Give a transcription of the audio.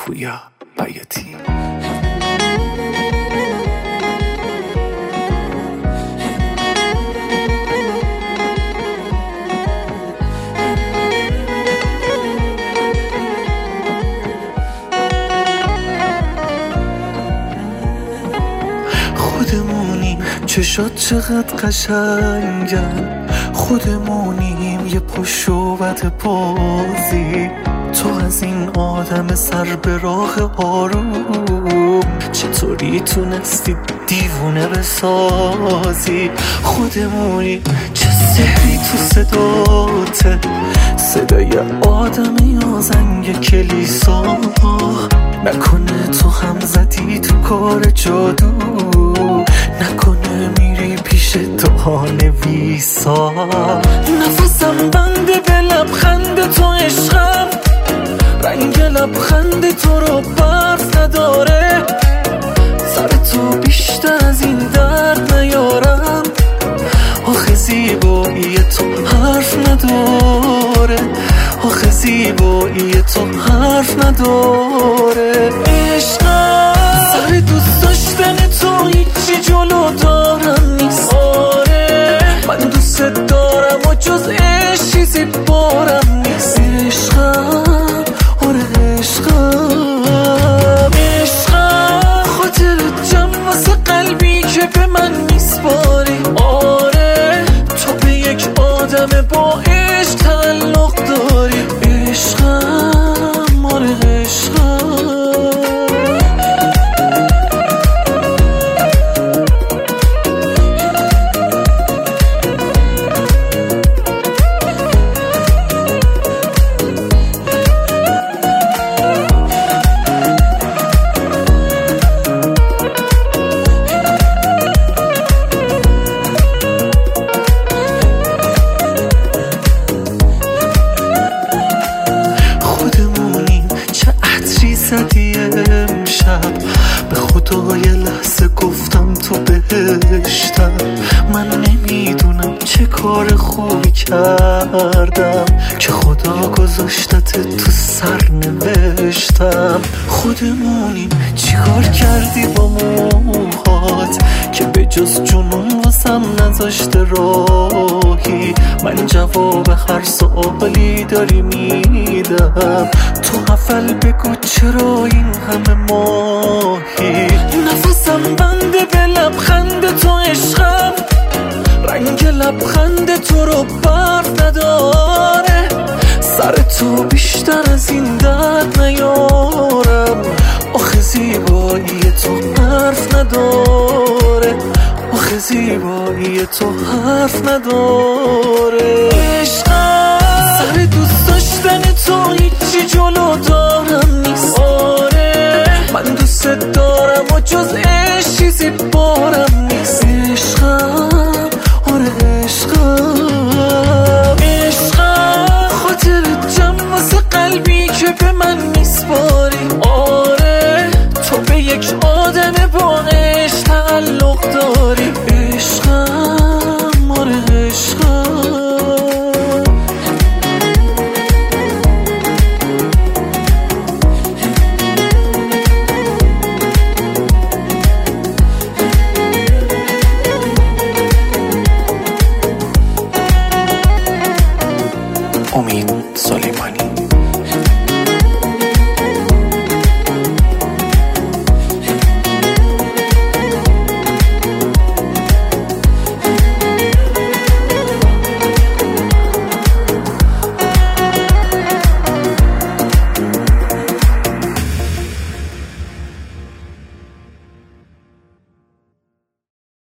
پویا بیاتی. خودمونیم چشات چقدر قشنگن، خودمونیم یه پشوبت بازی. تو از این آدم سر به راه آروم چطوری تونستی دیوونه بسازی؟ خودمونی چه سحری تو صداته، صدای آدم یا زنگ کلیسا. نکنه تو هم زدی تو کار جادو، نکنه میری پیش دعانویسا. نفسم بنده به لبخند تو عشقم، رنگ لبخند تو رو برف نداره. سر تو بیشتر از این درد نیارم، آخه زیبایی تو حرف نداره، آخه زیبایی تو حرف نداره. عشقم سر دوست داشتن تو هیچی جلو دارم نیست. آره من دوست دارم و جز عشق چیزی بارم نیست. عشقم آره عشقم، عشقم خاطر جمع واسه قلبی که به من میسپاری. آره تو به یک آدم با عشق تعلق داری. عشقم آره عشقم. امشب به خدا یه لحظه گفتم تو بهشتم. من نمیدونم چه کار خوبی کردم که خدا گذاشتت تو سرنوشتم. خودمونیم چیکار کردی با موهات که به جز جنون واسم نذاشته راهی؟ من جواب هر سوالی داری میدم، تو حفل بگو چرا این همه ماهی؟ نفسم بنده به لبخند تو عشقم، رنگ لبخند تو رو برف نداره. سر تو بیشتر از این درد نیارم، آخه زیبایی تو حرف نداره، آخه زیبایی تو حرف نداره. عشقم سر دوست داشتن تو هیچی جلو دارم نیست. آره من دوست دارم و جز عشق چیزی بارم نیست. عشقم آره عشقم، عشقم خاطر جمع واسه قلبی که به من میسپاری.